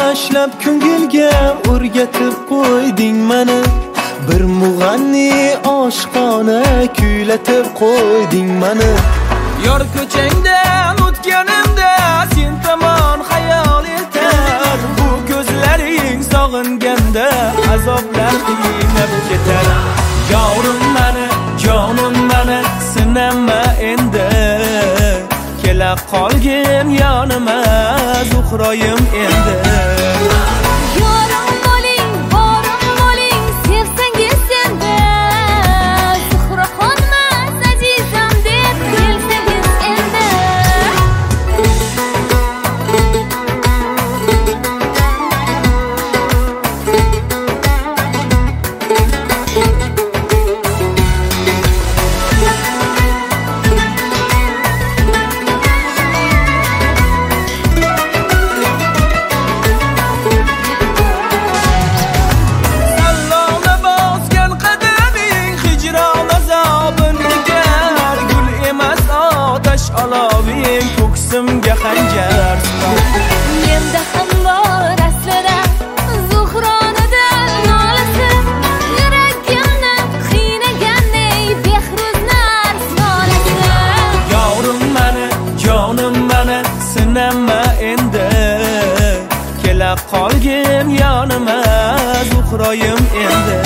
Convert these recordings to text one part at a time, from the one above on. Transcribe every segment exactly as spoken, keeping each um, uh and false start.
tashlab ko'ngilga o'rgatib qo'yding meni. Bir mug'anni oshqona kuylatib qo'yding meni. Yor ko'changdan o'tganimda sen tomon xayol etar. Bu ko'zlaring sog'inganda azoblar qiynab ketar. Yorim meni, jonim meni, sinama endi. Kela qolgin yonima, Zuhroyim endi. Aloving ko'ksimga xanjar menda ham bor aslida Zuhronida nolasi. Yuragimni qiynaganday behruzlar nolasi. Yorim meni, jonim meni, sinama endi. Kela qolgin yonima, Zuhroyim endi.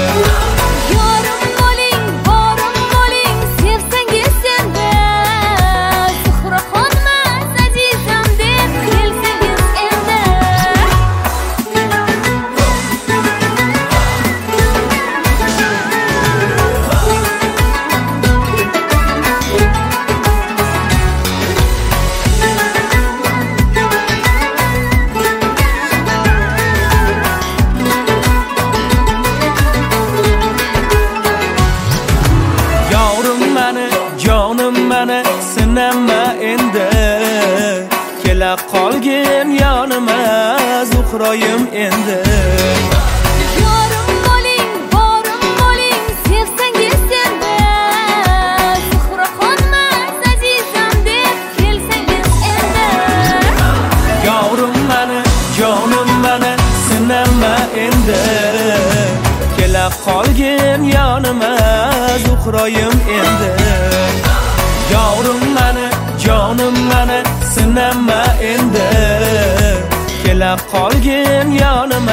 Jonim meni, sinama endi. Kela qolgin yonima, Zuhroyim endi. Yorim bo'ling, borim bo'ling, sevsangiz endi. Zuhraxonmas azizam deb kelsangiz endi. Yorim meni, jonim meni, sinama endi. Kela qolgin yonima, Zuhroyim endi. Yorim meni, jonim meni, sinama endi. Kela qolgin yonima,